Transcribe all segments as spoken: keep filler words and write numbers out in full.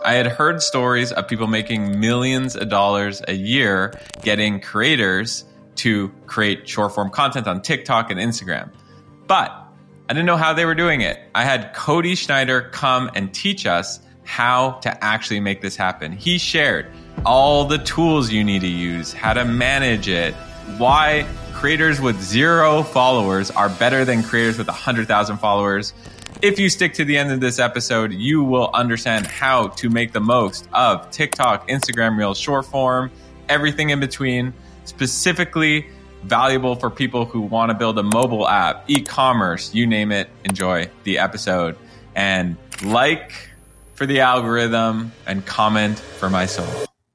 I had heard stories of people making millions of dollars a year getting creators to create short form content on TikTok and Instagram. But I didn't know how they were doing it. I had Cody Schneider come and teach us how to actually make this happen. He shared all the tools you need to use, how to manage it, why creators with zero followers are better than creators with one hundred thousand followers. If you stick to the end of this episode, you will understand how to make the most of TikTok, Instagram Reels, short form, everything in between, specifically valuable for people who want to build a mobile app, e-commerce, you name it. Enjoy the episode and like for the algorithm and comment for my soul.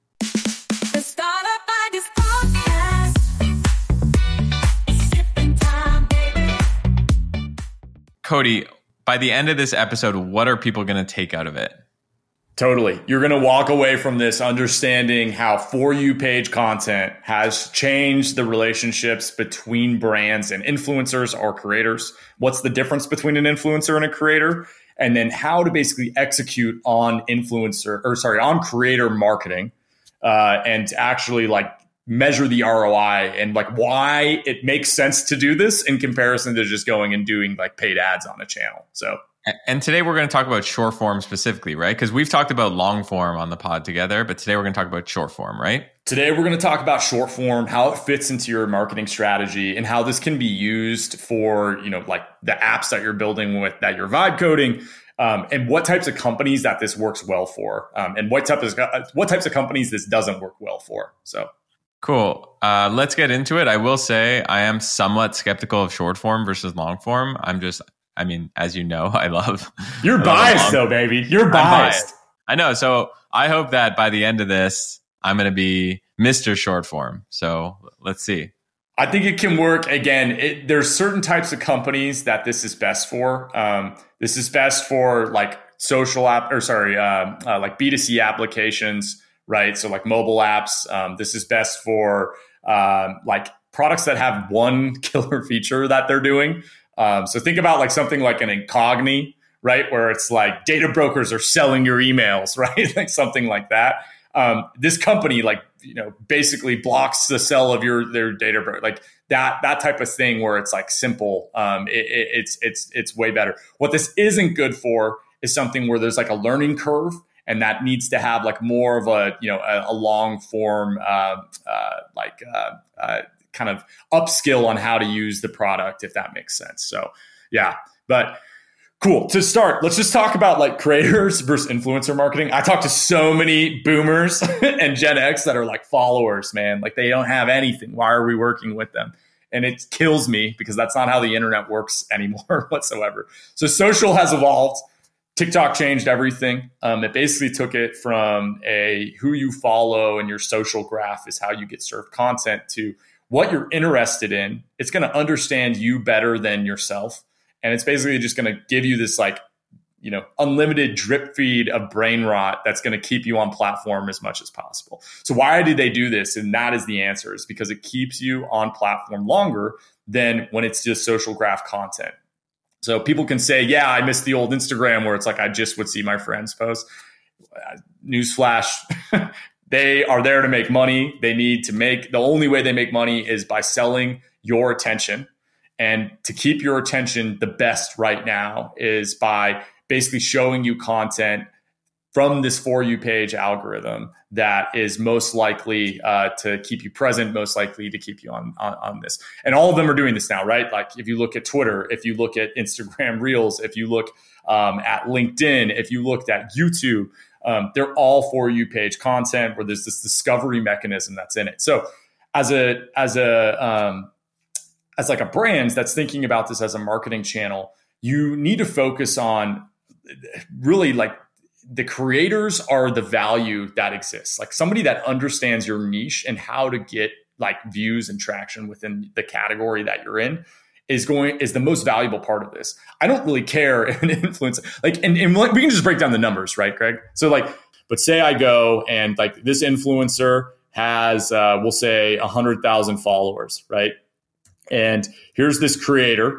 Cody, by the end of this episode, what are people going to take out of it? Totally. You're going to walk away from this understanding how For You page content has changed the relationships between brands and influencers or creators. What's the difference between an influencer and a creator? And then how to basically execute on influencer or sorry, on creator marketing uh, and to actually like measure the R O I and like why it makes sense to do this in comparison to just going and doing like paid ads on a channel. So. And today we're going to talk about short form specifically, right? Because we've talked about long form on the pod together, but today we're going to talk about short form, right? Today we're going to talk about short form, how it fits into your marketing strategy and how this can be used for, you know, like the apps that you're building with, that you're vibe coding, um, and what types of companies that this works well for, um, and what type of what types of companies this doesn't work well for. So. Cool. Uh, let's get into it. I will say I am somewhat skeptical of short form versus long form. I'm just, I mean, as you know, I love. You're I biased love though, baby. You're biased. biased. I know. So I hope that by the end of this, I'm going to be Mister Short Form. So let's see. I think it can work. Again, it, there's certain types of companies that this is best for. Um, this is best for like social app or sorry, uh, uh, like B two C applications. Right. So like mobile apps, um, this is best for um, like products that have one killer feature that they're doing. Um, so think about like something like an Incogni, right? Where it's like data brokers are selling your emails, right? Like something like that. Um, this company like, you know, basically blocks the sell of your, their data broker, like that, that type of thing where it's like simple. Um, it, it, it's, it's, it's way better. What this isn't good for is something where there's like a learning curve. And that needs to have like more of a, you know, a, a long form, uh, uh, like uh, uh, kind of upskill on how to use the product, if that makes sense. So, yeah, but cool. To start, let's just talk about like creators versus influencer marketing. I talk to so many boomers and Gen X that are like followers, man. Like they don't have anything. Why are we working with them? And it kills me because that's not how the internet works anymore whatsoever. So social has evolved. TikTok changed everything. Um, it basically took it from a who you follow and your social graph is how you get served content to what you're interested in. It's going to understand you better than yourself. And it's basically just going to give you this like, you know, unlimited drip feed of brain rot that's going to keep you on platform as much as possible. So why did they do this? And that is the answer, is because it keeps you on platform longer than when it's just social graph content. So people can say, yeah, I miss the old Instagram where it's like, I just would see my friends post. Newsflash, they are there to make money. They need to make, the only way they make money is by selling your attention. And to keep your attention the best right now is by basically showing you content from this For You page algorithm that is most likely uh, to keep you present, most likely to keep you on, on, on this. And all of them are doing this now, right? Like if you look at Twitter, if you look at Instagram Reels, if you look um, at LinkedIn, if you looked at YouTube, um, they're all For You page content where there's this discovery mechanism that's in it. So as a, as a, um, as like a brand that's thinking about this as a marketing channel, you need to focus on really like the creators are the value that exists. Like somebody that understands your niche and how to get like views and traction within the category that you're in is going is the most valuable part of this. I don't really care if an influencer like, and, and we can just break down the numbers, right, Greg? So like, but say I go and like this influencer has, uh, we'll say a hundred thousand followers, right? And here's this creator.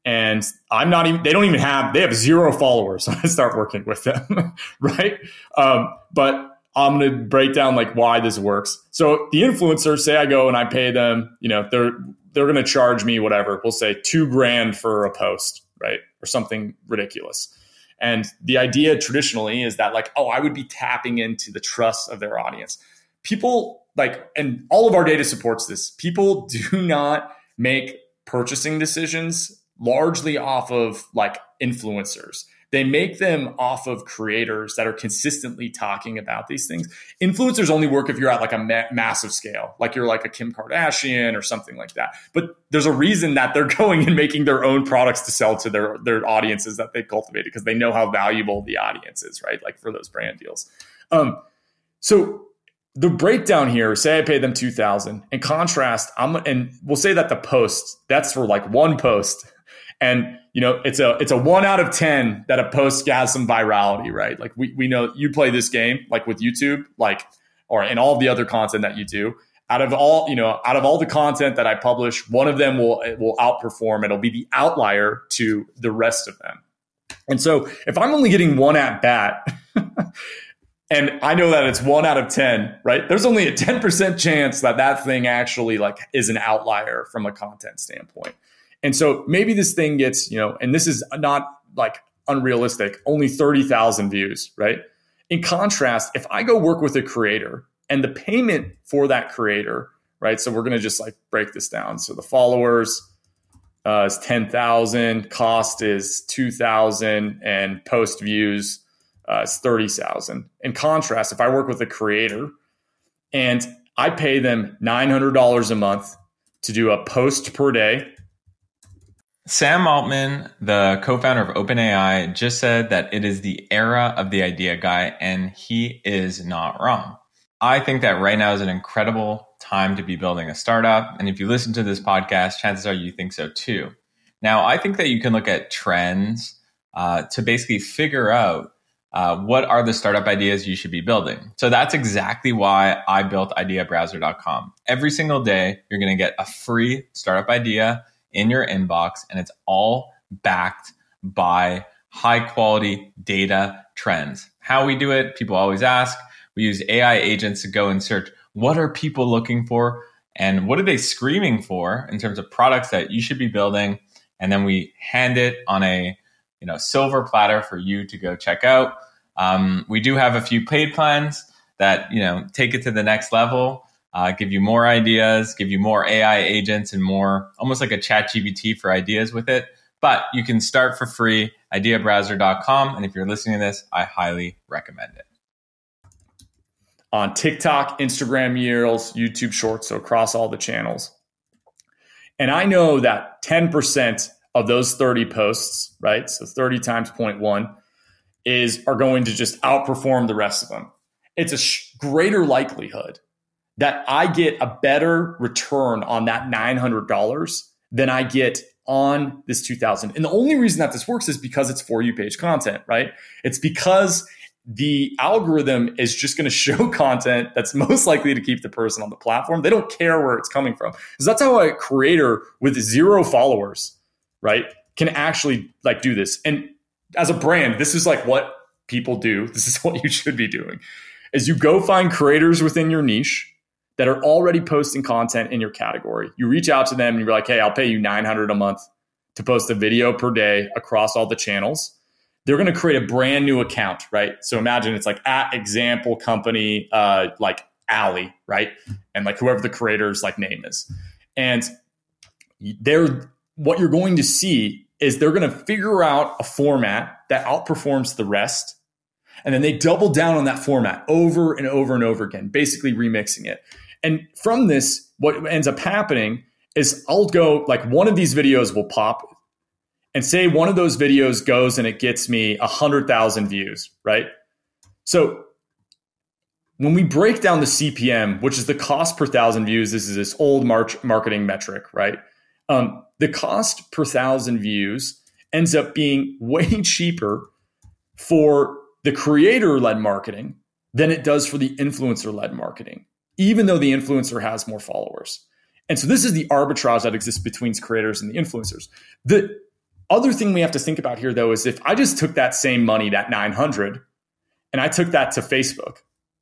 And I'm not even, they don't even have, they have zero followers when I start working with them, right? Um, but I'm going to break down like why this works. So the influencers, say I go and I pay them, you know, they're, they're going to charge me whatever, we'll say two grand for a post, right? Or something ridiculous. And the idea traditionally is that like, oh, I would be tapping into the trust of their audience. People like, and all of our data supports this. People do not make purchasing decisions largely off of like influencers. They make them off of creators that are consistently talking about these things. Influencers only work if you're at like a ma- massive scale, like you're like a Kim Kardashian or something like that. But there's a reason that they're going and making their own products to sell to their, their audiences that they've cultivated, because they know how valuable the audience is, right? Like for those brand deals. Um, so the breakdown here, say I pay them two thousand dollars. In contrast, I'm, and we'll say that the post, that's for like one post. And, you know, it's a it's a one out of ten that a post has some virality, right? Like we we know you play this game, like with YouTube, like, or in all the other content that you do. Out of all, you know, out of all the content that I publish, one of them will will outperform. It'll be the outlier to the rest of them. And so if I'm only getting one at bat, and I know that it's one out of ten, right? There's only a ten percent chance that that thing actually like is an outlier from a content standpoint. And so maybe this thing gets, you know, and this is not like unrealistic, only thirty thousand views, right? In contrast, if I go work with a creator and the payment for that creator, right? So we're going to just like break this down. So the followers uh, is ten thousand, cost is two thousand, and post views uh, is thirty thousand. In contrast, if I work with a creator and I pay them nine hundred dollars a month to do a post per day. Sam Altman, the co-founder of OpenAI, just said that it is the era of the idea guy, and he is not wrong. I think that right now is an incredible time to be building a startup. And if you listen to this podcast, chances are you think so too. Now, I think that you can look at trends uh, to basically figure out uh, what are the startup ideas you should be building. So that's exactly why I built idea browser dot com. Every single day, you're going to get a free startup idea in your inbox, and it's all backed by high quality data trends. How we do it, people always ask. We use A I agents to go and search what are people looking for and what are they screaming for in terms of products that you should be building. And then we hand it on a you know silver platter for you to go check out. Um, we do have a few paid plans that you know take it to the next level. Uh, give you more ideas, give you more A I agents and more, almost like a chat G P T for ideas with it. But you can start for free, idea browser dot com. And if you're listening to this, I highly recommend it. On TikTok, Instagram Reels, YouTube Shorts, so across all the channels. And I know that ten percent of those thirty posts, right? So thirty times zero point one is are going to just outperform the rest of them. It's a sh- greater likelihood that I get a better return on that nine hundred dollars than I get on this two thousand. And the only reason that this works is because it's For You page content, right? It's because the algorithm is just going to show content that's most likely to keep the person on the platform. They don't care where it's coming from. Because that's how a creator with zero followers, right, can actually like do this. And as a brand, this is like what people do. This is what you should be doing, is you go find creators within your niche that are already posting content in your category. You reach out to them and you're like, hey, I'll pay you nine hundred dollars a month to post a video per day across all the channels. They're going to create a brand new account, right? So imagine it's like at example company, uh, like Alley, right? And like whoever the creator's like name is. And they're, what you're going to see is they're going to figure out a format that outperforms the rest. And then they double down on that format over and over and over again, basically remixing it. And from this, what ends up happening is I'll go, like one of these videos will pop, and say one of those videos goes and it gets me one hundred thousand views, right? So when we break down the C P M, which is the cost per thousand views, this is this old march marketing metric, right? Um, the cost per thousand views ends up being way cheaper for the creator-led marketing than it does for the influencer-led marketing, even though the influencer has more followers. And so this is the arbitrage that exists between creators and the influencers. The other thing we have to think about here, though, is if I just took that same money, that nine hundred, and I took that to Facebook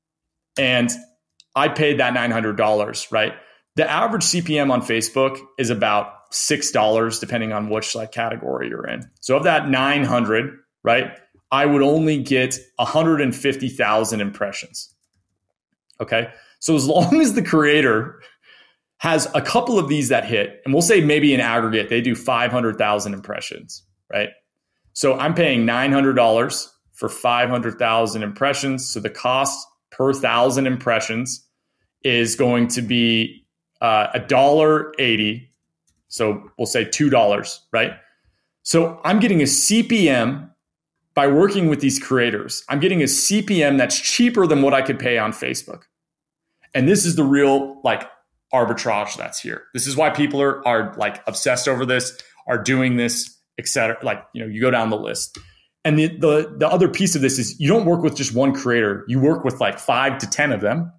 and I paid that nine hundred dollars, right? The average C P M on Facebook is about six dollars, depending on which like category you're in. So of that nine hundred, right, I would only get one hundred fifty thousand impressions. Okay. So as long as the creator has a couple of these that hit, and we'll say maybe in aggregate, they do five hundred thousand impressions, right? So I'm paying nine hundred dollars for five hundred thousand impressions. So the cost per thousand impressions is going to be uh, one dollar eighty. So we'll say two dollars, right? So I'm getting a C P M by working with these creators. I'm getting a C P M that's cheaper than what I could pay on Facebook. And this is the real like arbitrage that's here. This is why people are, are like obsessed over this, are doing this, et cetera. Like, you know, you go down the list. And the, the, the other piece of this is you don't work with just one creator. You work with like five to ten of them.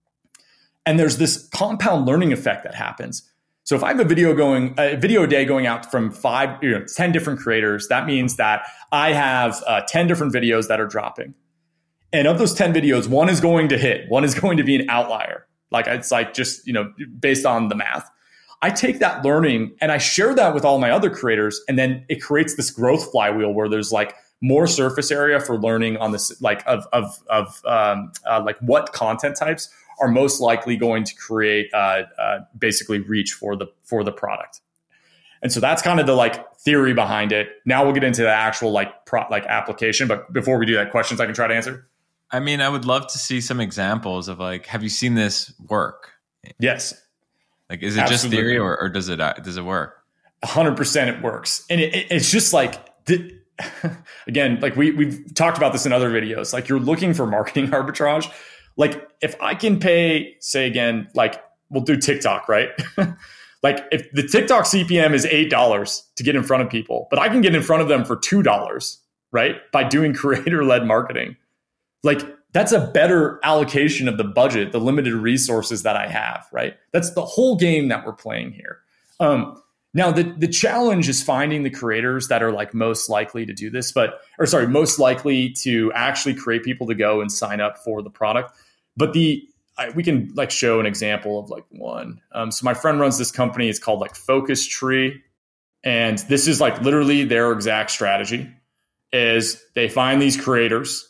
And there's this compound learning effect that happens. So if I have a video going, a video a day going out from five, you know, ten different creators, that means that I have uh, ten different videos that are dropping. And of those ten videos, one is going to hit, one is going to be an outlier. Like it's like just, you know, based on the math. I take that learning and I share that with all my other creators. And then it creates this growth flywheel where there's like more surface area for learning on this, like of, of, of um, uh, like what content types are most likely going to create uh, uh, basically reach for the for the product. And so that's kind of the like theory behind it. Now we'll get into the actual like pro, like application. But before we do that, questions I can try to answer? I mean, I would love to see some examples of like, have you seen this work? Yes. Like, is it Absolutely. just theory or, or does it uh, does it work? one hundred percent it works. And it, it, it's just like, the, again, like we, we've talked about this in other videos. Like you're looking for marketing arbitrage. Like if I can pay, say again, like we'll do TikTok, right? Like if the TikTok C P M is eight dollars to get in front of people, but I can get in front of them for two dollars, right? By doing creator-led marketing. Like that's a better allocation of the budget, the limited resources that I have, right? That's the whole game that we're playing here. Um, now the, the challenge is finding the creators that are like most likely to do this, but, or sorry, most likely to actually create people to go and sign up for the product. But the, I, we can like show an example of like one. Um, so my friend runs this company. It's called like Focus Tree. And this is like literally their exact strategy is they find these creators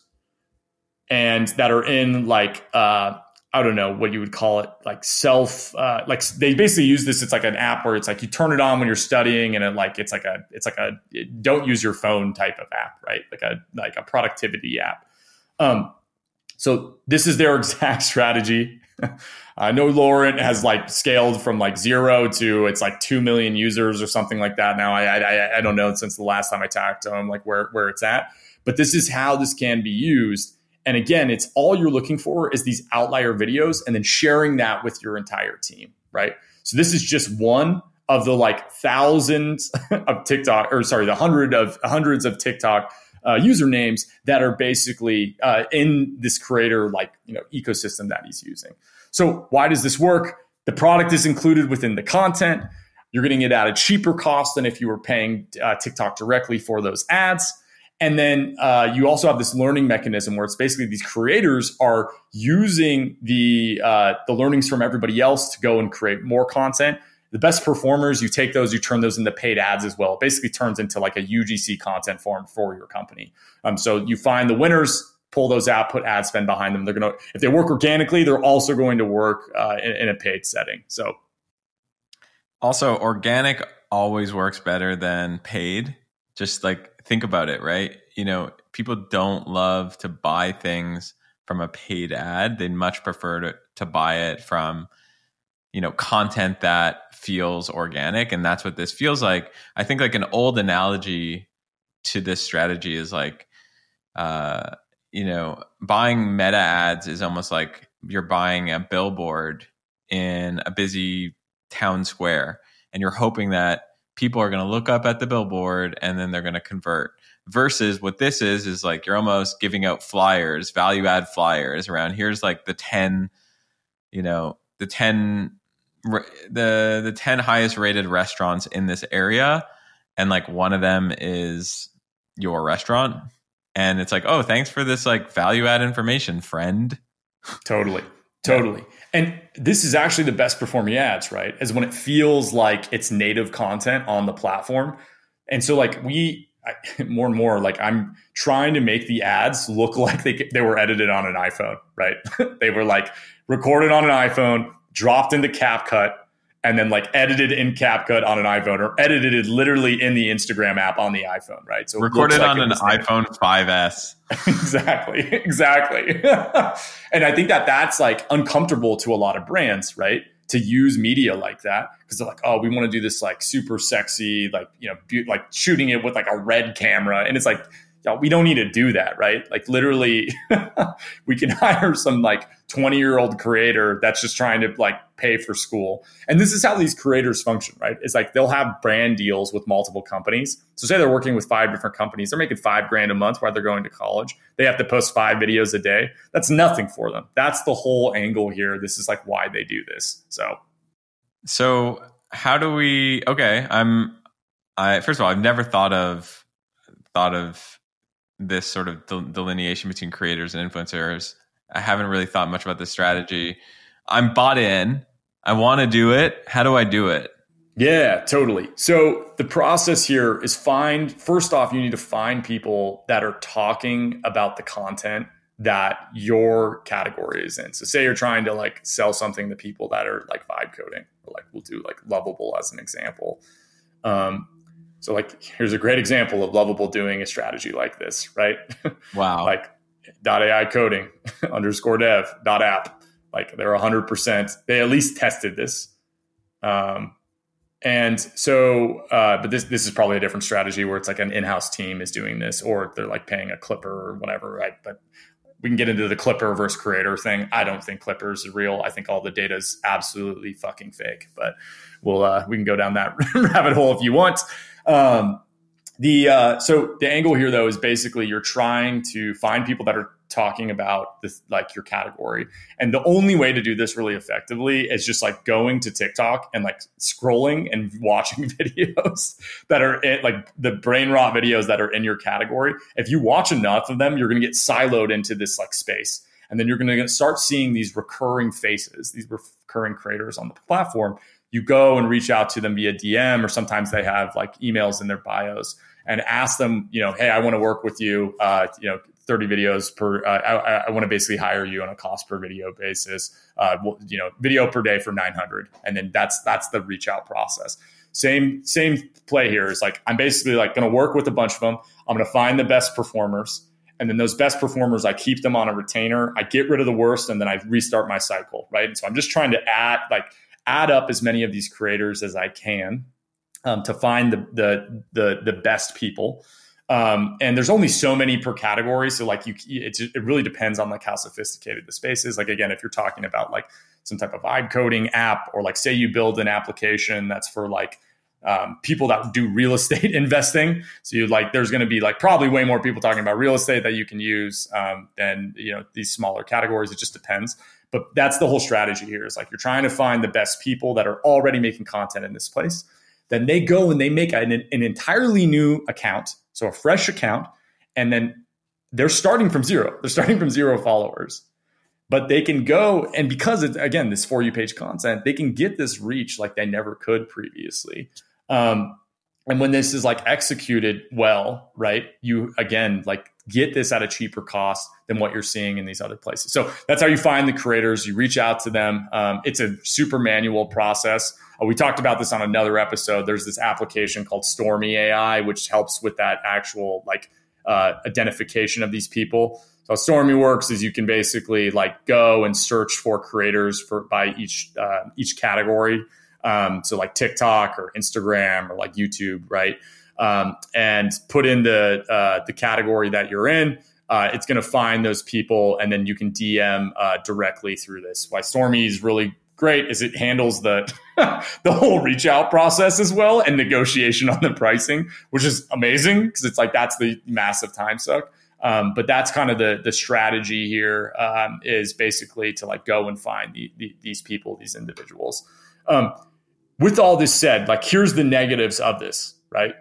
and that are in like, uh, I don't know what you would call it, like self, uh, like they basically use this. It's like an app where it's like you turn it on when you're studying and it like, it's like a, it's like a, don't use your phone type of app, right? Like a, like a productivity app. Um, So this is their exact strategy. I know Laurent has like scaled from like zero to it's like two million users or something like that. Now I I, I don't know since the last time I talked to him like where where it's at. But this is how this can be used. And again, it's all you're looking for is these outlier videos and then sharing that with your entire team, right? So this is just one of the like thousands of TikTok or sorry, the hundred of hundreds of TikTok Uh, usernames that are basically uh, in this creator like you know ecosystem that he's using. So why does this work? The product is included within the content. You're getting it at a cheaper cost than if you were paying uh, TikTok directly for those ads. And then uh, you also have this learning mechanism where it's basically these creators are using the uh, the learnings from everybody else to go and create more content. The best performers, you take those, you turn those into paid ads as well. It basically turns into like a U G C content form for your company. Um, so you find the winners, pull those out, put ad spend behind them. They're going to, if they work organically, they're also going to work uh, in, in a paid setting. So also organic always works better than paid. Just like think about it, right? You know, people don't love to buy things from a paid ad. They'd much prefer to, to buy it from, you know, content that feels organic. And that's what this feels like. I think like an old analogy to this strategy is like, uh, you know, buying meta ads is almost like you're buying a billboard in a busy town square and you're hoping that people are going to look up at the billboard and then they're going to convert. Versus what this is, is like you're almost giving out flyers, value add flyers around. Here's like the ten, you know, the ten, the the ten highest rated restaurants in this area, and like one of them is your restaurant, and it's like, oh, thanks for this like value add information, friend. Totally. Totally. Yeah. And this is actually the best performing ads, right? Is when it feels like it's native content on the platform. And so like we, I, more and more, like I'm trying to make the ads look like they they were edited on an iPhone, right? They were like recorded on an iPhone, dropped into CapCut, and then like edited in CapCut on an iPhone, or edited literally in the Instagram app on the iPhone, right? So recorded like on an iPhone five S. Exactly, exactly. And I think that that's like uncomfortable to a lot of brands, right? To use media like that, because they're like, oh, we want to do this like super sexy, like, you know, be- like shooting it with like a red camera. And it's like, yeah, we don't need to do that, right? Like literally we can hire some like twenty year old creator that's just trying to like pay for school. And this is how these creators function, right? It's like they'll have brand deals with multiple companies. So say they're working with five different companies, they're making five grand a month while they're going to college. They have to post five videos a day. That's nothing for them. That's the whole angle here. This is like why they do this. So, so how do we, okay. I'm, I, first of all, I've never thought of, thought of, this sort of del- delineation between creators and influencers. I haven't really thought much about this strategy. I'm bought in. I want to do it. How do I do it? Yeah, totally. So the process here is find, first off, you need to find people that are talking about the content that your category is in. So say you're trying to like sell something to people that are like vibe coding, or like we'll do like Lovable as an example. Um, So like, here's a great example of Lovable doing a strategy like this, right? Wow. Like .ai coding underscore dev dot app. Like they're one hundred percent. They at least tested this. Um, and so, uh, but this this is probably a different strategy where it's like an in-house team is doing this, or they're like paying a Clipper or whatever, right? But we can get into the Clipper versus creator thing. I don't think Clipper is real. I think all the data is absolutely fucking fake. But we'll uh, we can go down that rabbit hole if you want. Um, the, uh, so the angle here though, is basically you're trying to find people that are talking about this, like your category. And the only way to do this really effectively is just like going to TikTok and like scrolling and watching videos that are in, like the brain rot videos that are in your category. If you watch enough of them, you're going to get siloed into this like space. And then you're going to start seeing these recurring faces, these recurring creators on the platform. You go and reach out to them via D M, or sometimes they have like emails in their bios, and ask them, you know, hey, I want to work with you, uh, you know, thirty videos per, uh, I, I want to basically hire you on a cost per video basis, uh, you know, video per day for nine hundred. And then that's, that's the reach out process. Same, same play here is like, I'm basically like going to work with a bunch of them. I'm going to find the best performers. And then those best performers, I keep them on a retainer. I get rid of the worst, and then I restart my cycle. Right. And so I'm just trying to add like, add up as many of these creators as I can um, to find the, the the the best people. Um, and there's only so many per category, so like you, it, it really depends on like how sophisticated the space is. Like again, if you're talking about like some type of vibe coding app, or like say you build an application that's for like um, people that do real estate investing, so you like there's going to be like probably way more people talking about real estate that you can use um, than you know these smaller categories. It just depends. But that's the whole strategy here is like you're trying to find the best people that are already making content in this place. Then they go and they make an, an entirely new account, so a fresh account, and then they're starting from zero. They're starting from zero followers. But they can go, and because it's, again, this For You page content, they can get this reach like they never could previously. Um, and when this is like executed well, right, you, again, like get this at a cheaper cost than what you're seeing in these other places. So that's how you find the creators. You reach out to them. Um, it's a super manual process. Uh, we talked about this on another episode. There's this application called Stormy A I, which helps with that actual like uh, identification of these people. So how Stormy works is you can basically like go and search for creators for by each uh, each category. Um, so like TikTok or Instagram or like YouTube, right? Um, and put in the uh, the category that you're in. Uh, it's going to find those people, and then you can D M uh, directly through this. Why Stormy is really great is it handles the the whole reach out process as well, and negotiation on the pricing, which is amazing because it's like that's the massive time suck. Um, but that's kind of the the strategy here um, is basically to like go and find the, the, these people, these individuals. Um, with all this said, like here's the negatives of this, right?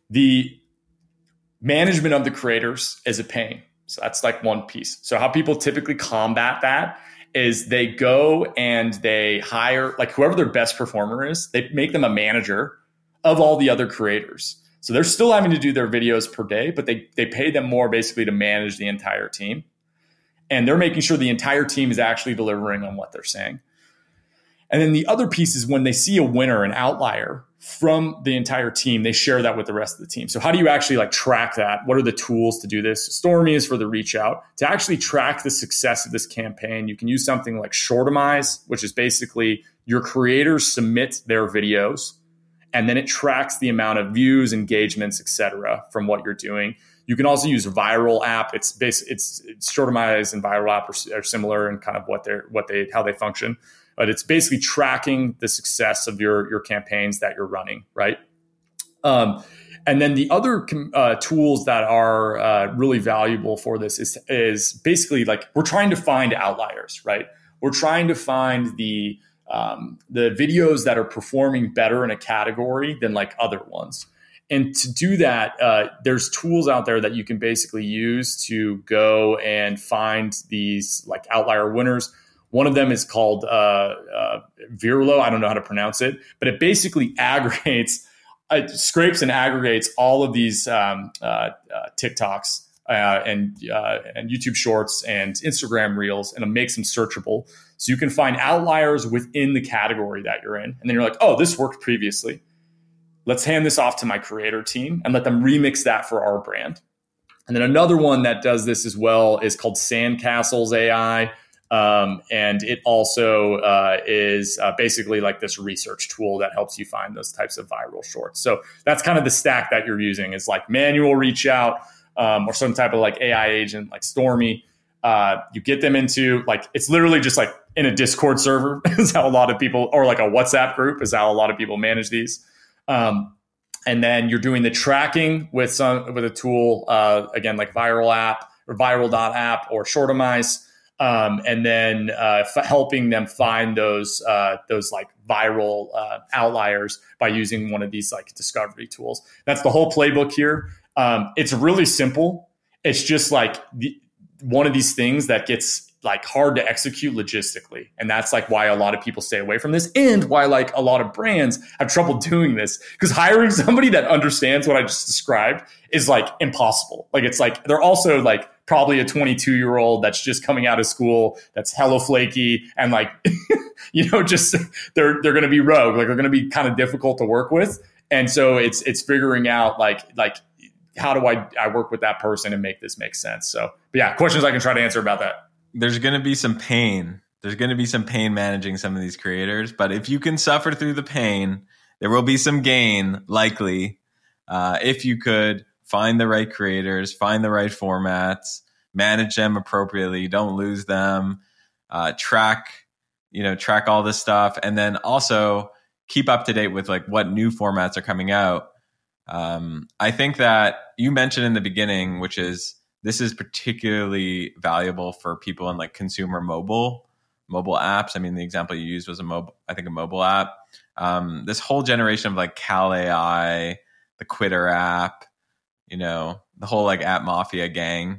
The management of the creators is a pain. So that's like one piece. So how people typically combat that is they go and they hire like whoever their best performer is, they make them a manager of all the other creators. So they're still having to do their videos per day, but they they pay them more basically to manage the entire team. And they're making sure the entire team is actually delivering on what they're saying. And then the other piece is when they see a winner, an outlier from the entire team, they share that with the rest of the team. So how do you actually like track that? What are the tools to do this? Stormy is for the reach out. To actually track the success of this campaign, you can use something like Shortimize, which is basically your creators submit their videos, and then it tracks the amount of views, engagements, et cetera, from what you're doing. You can also use Viral app. It's basic. It's, it's Shortimize and Viral app are, are similar in kind of what they're what they how they function, but it's basically tracking the success of your your campaigns that you're running, right? Um, and then the other uh, tools that are uh, really valuable for this is is basically like we're trying to find outliers, right? We're trying to find the um, the videos that are performing better in a category than like other ones. And to do that, uh, there's tools out there that you can basically use to go and find these like outlier winners. One of them is called uh, uh, Virulo. I don't know how to pronounce it, but it basically aggregates, it scrapes and aggregates all of these um, uh, uh, TikToks uh, and uh, and YouTube Shorts and Instagram Reels, and it makes them searchable. So you can find outliers within the category that you're in. And then you're like, oh, this worked previously. Let's hand this off to my creator team and let them remix that for our brand. And then another one that does this as well is called Sandcastles A I. Um, and it also uh, is uh, basically like this research tool that helps you find those types of viral shorts. So that's kind of the stack that you're using is like manual reach out um, or some type of like A I agent like Stormy. Uh, you get them into like, it's literally just like in a Discord server is how a lot of people, or like a WhatsApp group is how a lot of people manage these. Um, and then you're doing the tracking with some with a tool, uh, again, like Viral app or Viral.app or Shortimize, um, and then uh, f- helping them find those uh, those like viral uh, outliers by using one of these like discovery tools. That's the whole playbook here. Um, it's really simple. It's just like the, one of these things that gets like hard to execute logistically. And that's like why a lot of people stay away from this and why like a lot of brands have trouble doing this, because hiring somebody that understands what I just described is like impossible. Like it's like, they're also like probably a twenty-two year old that's just coming out of school, that's hella flaky and like, you know, just they're, they're going to be rogue. Like they're going to be kind of difficult to work with. And so it's, it's figuring out like, like, how do I, I work with that person and make this make sense? So, but yeah, questions I can try to answer about that. There's going to be some pain. There's going to be some pain managing some of these creators. But if you can suffer through the pain, there will be some gain, likely, uh, if you could find the right creators, find the right formats, manage them appropriately, don't lose them, uh, track, you know, track all this stuff, and then also keep up to date with like what new formats are coming out. Um, I think that you mentioned in the beginning, which is this is particularly valuable for people in like consumer mobile, mobile apps. I mean, the example you used was a mobile, I think a mobile app. Um, this whole generation of like Cal A I, the Quitter app, you know, the whole like app mafia gang.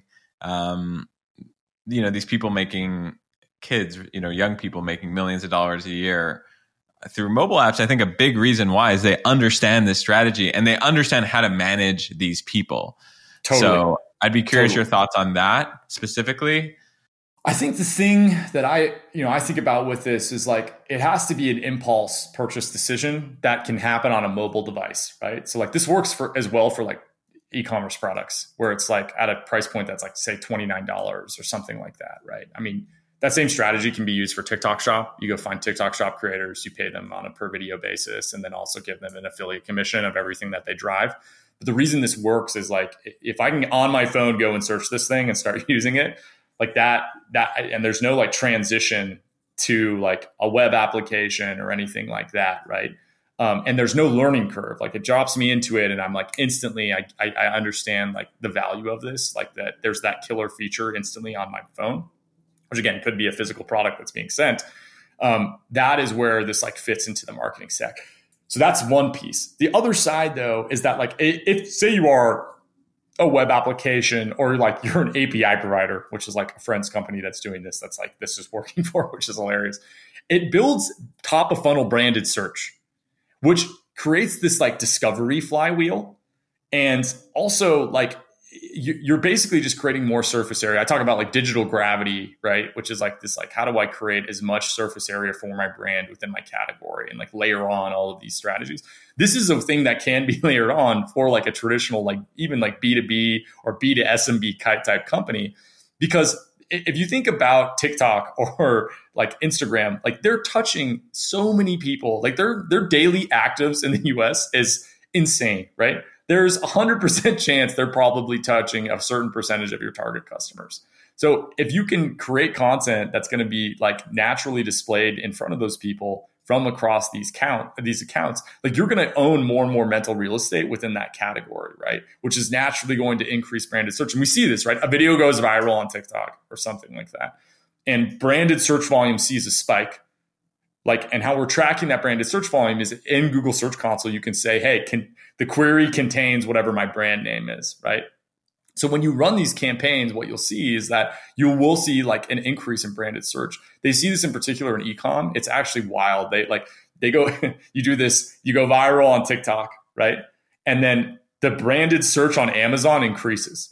Um, you know, these people making kids, you know, young people making millions of dollars a year through mobile apps. I think a big reason why is they understand this strategy and they understand how to manage these people. Totally. So I'd be curious totally. Your thoughts on that specifically. I think the thing that I, you know, I think about with this is like, it has to be an impulse purchase decision that can happen on a mobile device, right? So like this works for as well for like e-commerce products where it's like at a price point that's like say twenty-nine dollars or something like that, right? I mean, that same strategy can be used for TikTok Shop. You go find TikTok Shop creators, you pay them on a per video basis, and then also give them an affiliate commission of everything that they drive. But the reason this works is like, if I can on my phone go and search this thing and start using it like that, that, and there's no like transition to like a web application or anything like that. Right. Um, and there's no learning curve. Like it drops me into it and I'm like instantly, I, I, I understand like the value of this, like that there's that killer feature instantly on my phone, which again, could be a physical product that's being sent. Um, that is where this like fits into the marketing stack. So that's one piece. The other side, though, is that like if say you are a web application or like you're an A P I provider, which is like a friend's company that's doing this, that's like this is working for, which is hilarious. It builds top of funnel branded search, which creates this like discovery flywheel. And also like you're basically just creating more surface area. I talk about like digital gravity, right? Which is like this, like, how do I create as much surface area for my brand within my category and like layer on all of these strategies. This is a thing that can be layered on for like a traditional, like even like B two B or B two S M B type company. Because if you think about TikTok or like Instagram, like they're touching so many people, like their, their daily actives in the U S is insane, right? There's a hundred percent chance they're probably touching a certain percentage of your target customers. So if you can create content that's going to be like naturally displayed in front of those people from across these count these accounts, like you're going to own more and more mental real estate within that category, right? Which is naturally going to increase branded search. And we see this, right? A video goes viral on TikTok or something like that, and branded search volume sees a spike. Like, and how we're tracking that branded search volume is in Google Search Console. You can say, hey, can the query contains whatever my brand name is, right? So when you run these campaigns, what you'll see is that you will see like an increase in branded search. They see this in particular in e-com. It's actually wild. They like, they go, you do this, you go viral on TikTok, right? And then the branded search on Amazon increases.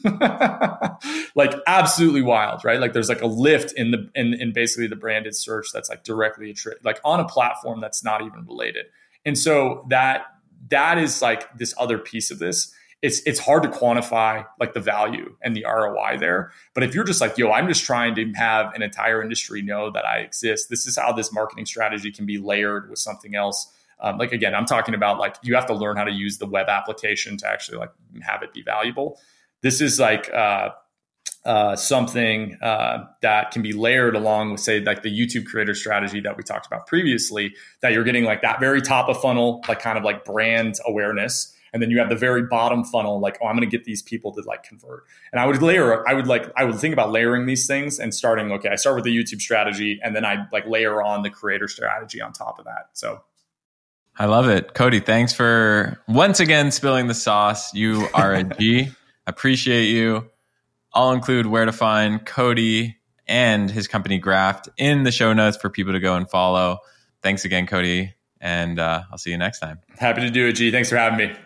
Like absolutely wild, right? Like there's like a lift in the in, in basically the branded search that's like directly attri- like on a platform that's not even related. And so that that is like this other piece of this. It's it's hard to quantify like the value and the R O I there. But if you're just like, yo, I'm just trying to have an entire industry know that I exist. This is how this marketing strategy can be layered with something else. Um, like, again, I'm talking about like, you have to learn how to use the web application to actually like have it be valuable. This is like uh, uh, something uh, that can be layered along with, say, like the YouTube creator strategy that we talked about previously, that you're getting like that very top of funnel, like kind of like brand awareness. And then you have the very bottom funnel, like, oh, I'm going to get these people to like convert. And I would layer, I would like, I would think about layering these things and starting, okay, I start with the YouTube strategy and then I like layer on the creator strategy on top of that. So I love it. Cody, thanks for once again spilling the sauce. You are a G. Appreciate you. I'll include where to find Cody and his company Graft in the show notes for people to go and follow. Thanks again, Cody. And uh, I'll see you next time. Happy to do it, G. Thanks for having me.